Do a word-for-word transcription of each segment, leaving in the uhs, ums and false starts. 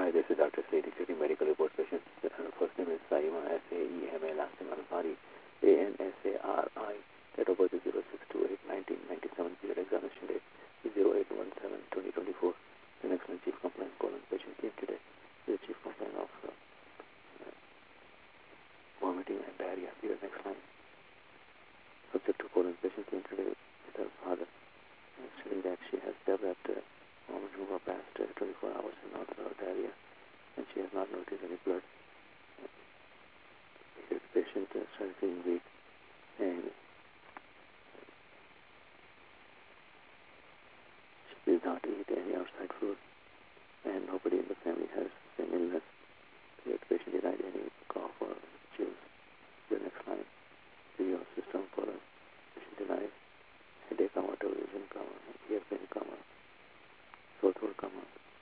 Hi, this is Doctor Sadie City Medical Report Patient. Uh, first name is Saima, S A E M A, last name Ansari, A N S A R I. Date of birth is zero six two eight nineteen ninety-seven. Period examination date is zero eight one seven twenty twenty-four. The next line, Chief Complaint colon patient came today. The Chief Complaint of uh, uh, vomiting and diarrhea. Period next line. Subject to colon patient came today with her father, uh, stating that she has developed uh, vomiting over past uh, twenty-four hours and not uh, diarrhea, and she has not noticed any blood. The patient uh, started feeling weak, and she did not eat any outside food, and nobody in the family has the same illness. The patient denied any cough or chills. The next line, the system for the patient denied headache, comma, television, comma, ear pain, comma, sore throat, comma,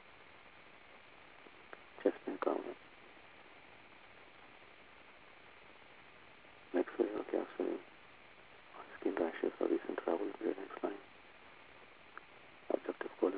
chest pain, comma, next way, okay, actually, skin rashes or recent travel. The next line, obstructive colon.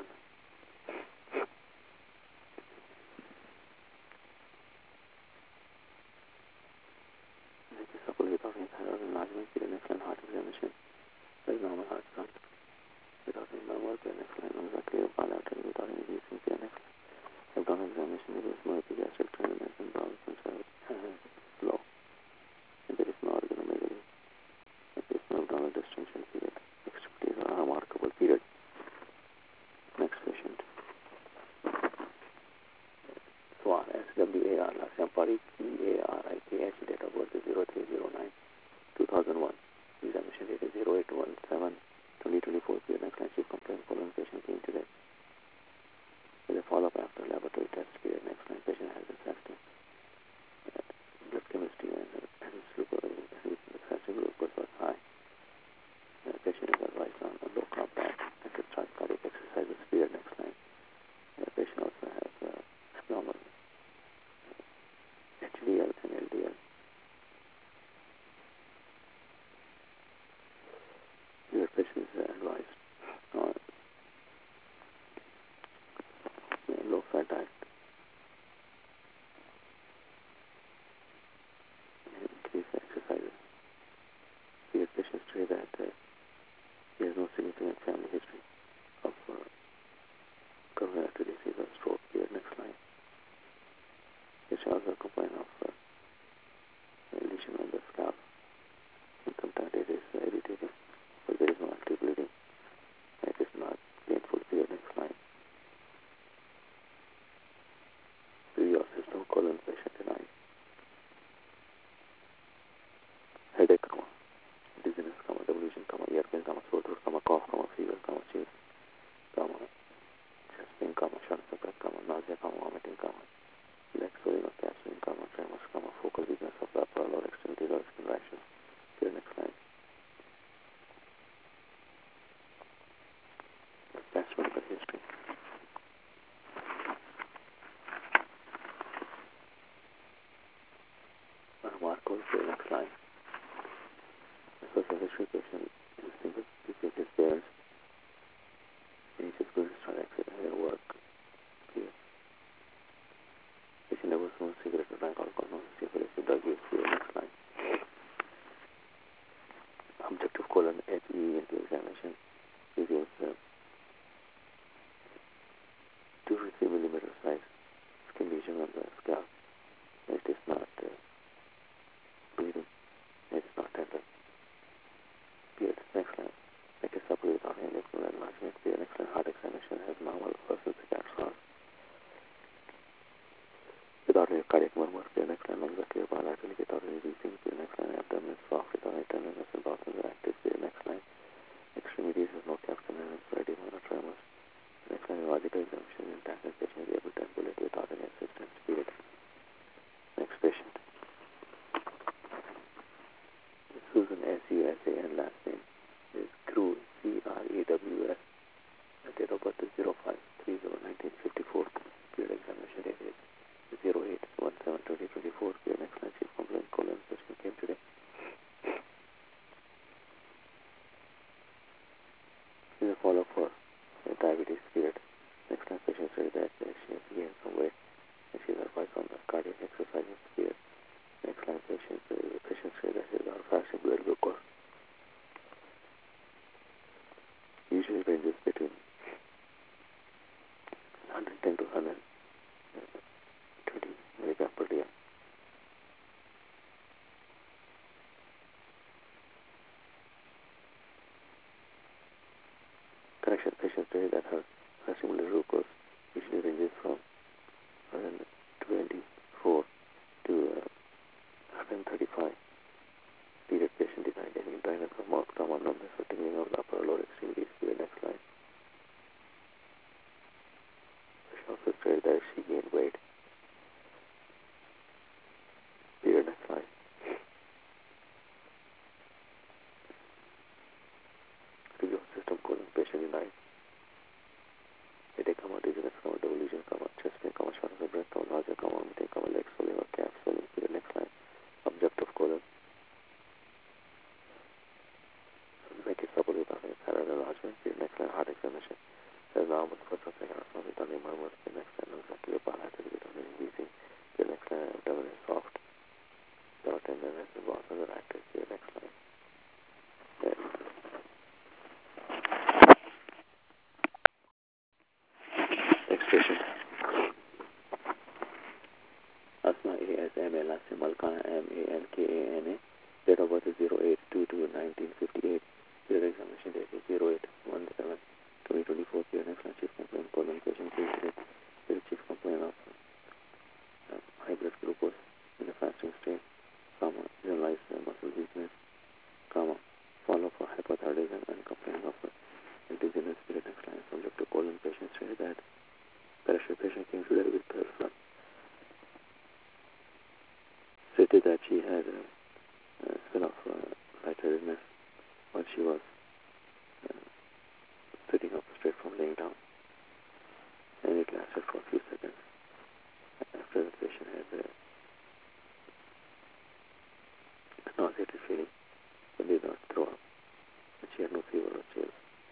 Next is supple without any thyroid enlargement. The next line, heart examination. There is normal heart count without any murmur. The next line, lungs are clear, bilateral without any wheezing. The next line, abdominal examination. There is no epigastric tenderness and bowel conserve low. And there is no organomegaly. And there is no abdominal distension. Period. Extremities are remarkable. Period. Next patient. Swan, S W A R, last name Parikh, P A R I K H, date of birth is zero three zero nine two thousand one. Examination date is zero eight one seven twenty twenty-four. Period. Next line, Chief Complaint colon patient came today. With a follow-up after laboratory test. Period. Next line, patient has a fasting uh, blood chemistry and, uh, and glucose, uh, fasting glucose was high. Uh, patient is advised on a low carb diet and to start cardiac exercises. Period. Next line, uh, patient also has uh, abnormal H D L and L D L. Your patient is uh, advised on uh, low-fat diet and increase exercises. Your patient say that uh, he has no significant family history of uh, coronary artery disease or stroke. Period. Next line. Patient also complain of uh, lesion on the scalp, and sometimes it is uh, irritating, but there is no active bleeding. It is not painful. Period. Next line. Review of system colon patient denied headache, comma, dizziness, comma, delusion, comma, ear pain, comma, sore throat, comma, cough, comma, fever, comma, chills, comma, chest pain, comma, shortness of breath, comma, nausea, comma, vomiting, comma, leg swelling or capsuling, comma, tremors, comma, focal weakness of the upper or lower extremities or skin rashes. Period. Next line. Past medical history. Remarkable. Period. Next line. The social history patient is sympathy with his parents. He is good to start exercise at work. Period. Patient never smoked cigarette or drank alcohol, no syphilis or drug use. Period. Next line. Objective colon H E E N T examination reveals uh, two to three millimeter size skin lesion on the scalp. It is not uh, bleeding. It is not tender. Period. Next line. Like a supple without any lymph node enlargement. Period. Next line. Heart examination has normal versus cat's heart without any cardiac murmur. Period. Next line. Lungs are clear bilaterally without any wheezing. Period. Next line. Abdomen is soft without any tenderness and bowels are active. Period. Next line. Extremities has no captain and edema or tremors. Next line. Neurological examination is intact and patient is able to ambulate without any assistance. Period. Next patient. Susan, S U S A N, last name is Crew, C R A W S. Date of birth is zero five three zero nineteen fifty-four. Period. Examination date is zero eight one seven twenty twenty-four. Period. Next line. Chief Complaint colon patient came today. This is a follow-up for uh, diabetes. Period. Next line. Patient said that uh, she has gained some weight She's advised on the cardiac exercises period. Next line, patient, uh, patient says that she's on fasting blood glucose. Usually ranges between one hundred ten to one hundred twenty milligram per day. Correction, patient says that her fasting blood glucose usually ranges from one hundred twenty-four to uh, one hundred thirty-five. Period. Patient denied any dryness of mouth, trauma, numbness, or tingling of the upper or lower extremities. Period. Next line. She also said that she gained weight. Period. Next line. Review of system colon. Patient denied. Headache, comma, dizziness, comma, delusion, comma, chest pain, comma, shortness of breath, comma, nausea, comma, vomiting, comma, legs swelling or calf swelling. Period. Next line. Objective colon. Make it supple without any thyroid enlargement. Period. Next line. Heart examination. Says now with first or second or something without any murmurs. Period. Next line. Looks like your paralysis without any wheezing. Period. Next line. Abdomen is soft. Without tenderness. The bones are active. Period. Next line. Yeah. Next patient. Asma A S M A last name Malkana M A L K A N A. Date of birth is zero eight two two nineteen fifty-eight. Period. Examination date is zero eight one seven twenty twenty-four. Period. Next line. Chief complaint colon patient period. Period. Chief complaint of uh, high blood glucose in the fasting state, comma, generalized uh, muscle weakness, comma, follow for hypothyroidism and complaining of uh, dizziness. Period. Next line. Subject to colon patient said that pressure patient came today with her son. Stated that she had a uh, uh, spell of uh, lightheadedness while she was uh, sitting up straight from laying down, and it lasted for a few seconds. After the patient had uh, a nauseated feeling but did not throw up, and she had no fever or chills.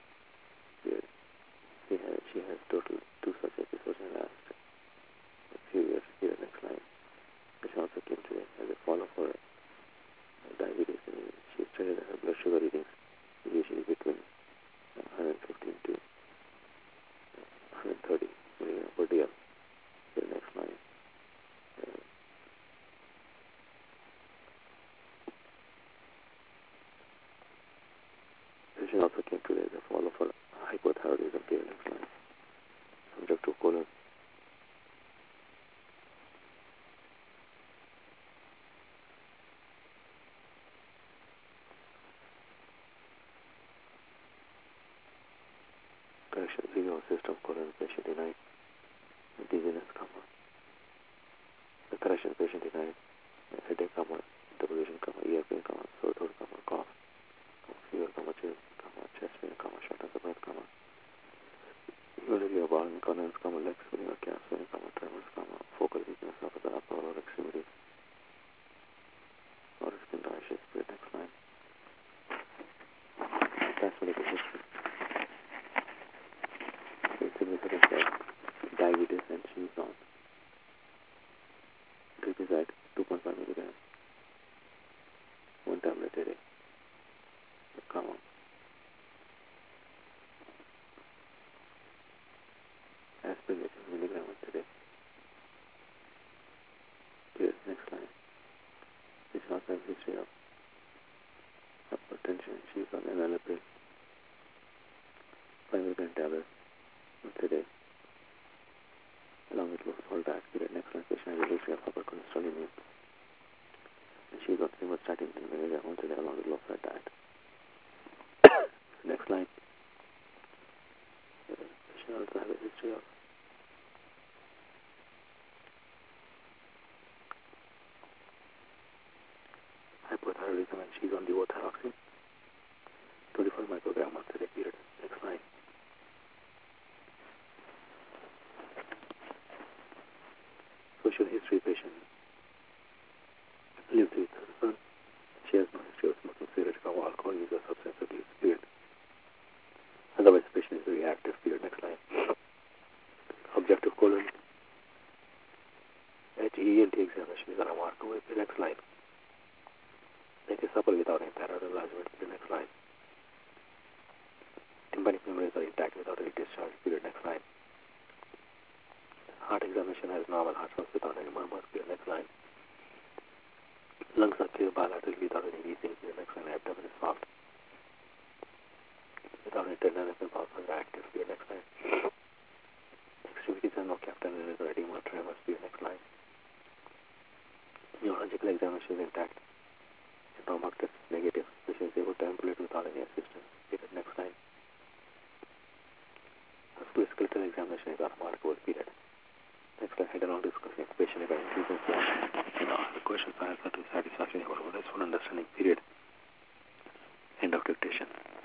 She, had, she has total two such episodes in the last few years. Here, next line. Patient also came today as a follow for diabetes. And she stated that her blood sugar readings usually between one hundred fifteen to one hundred thirty milligram per day. The next line. Uh, patient also came today as a follow for hypothyroidism. The next line. Subject to colon. Correction. Zero system colon patient denied. Dizziness, comma. The correction patient denied. Headache, comma, delusion, comma, ear pain, comma, sore throat, comma, cough, comma, fever, comma, chills, comma, chest pain, comma, shortness of breath, comma, unity of bowel incontinence, comma, legs swelling or calf swelling, comma, tremors, comma, focal weakness of the upper or lower extremities, or skin rashes. Period. Next line. That's medical history. It's significant that diabetes and she's on glipizide two point five milligram, one tablet a day, comma, aspirin eighteen milligram a day. Here's next line. This also has history of hypertension. She's on enalapril, five milligram tablet once a day, along with low salt diet. Period. Next line. Patient has a history of hypercholesterolemia, and she's on simvastatin ten milligram once a day, along with low fat diet. Next line. Uh, patient also has a history of hypothyroidism, and she's on levothyroxine, twenty-four microgram once a day. Period. Next line. Social history patient lives with her son. She has no history of smoking cigarette or alcohol use or substance abuse. Period. Otherwise, the patient is very active. Period. Next line. Objective colon. examination is unremarkable. The next line. It is supple without any thyroid enlargement. The next line. Tympanic membranes are intact without any discharge. Period. Next line. Heart examination has normal heart pulse without any murmurs. Period. Next line. Lungs are clear bilaterally without any wheezing. Period. Next line. Abdomen is soft without any tenderness and pulse are active. Period. Next line. Extremities have no captain or edema or tremors. Period. Next line. Neurological examination is intact. Trauma test is negative. Patient is able to ambulate without any assistance. Period. Next line. Musculoskeletal examination is unremarkable. Period. Next line. Head along discussing patient about increasing force. And all the questions are answered to satisfaction for this full understanding. Period. End of dictation.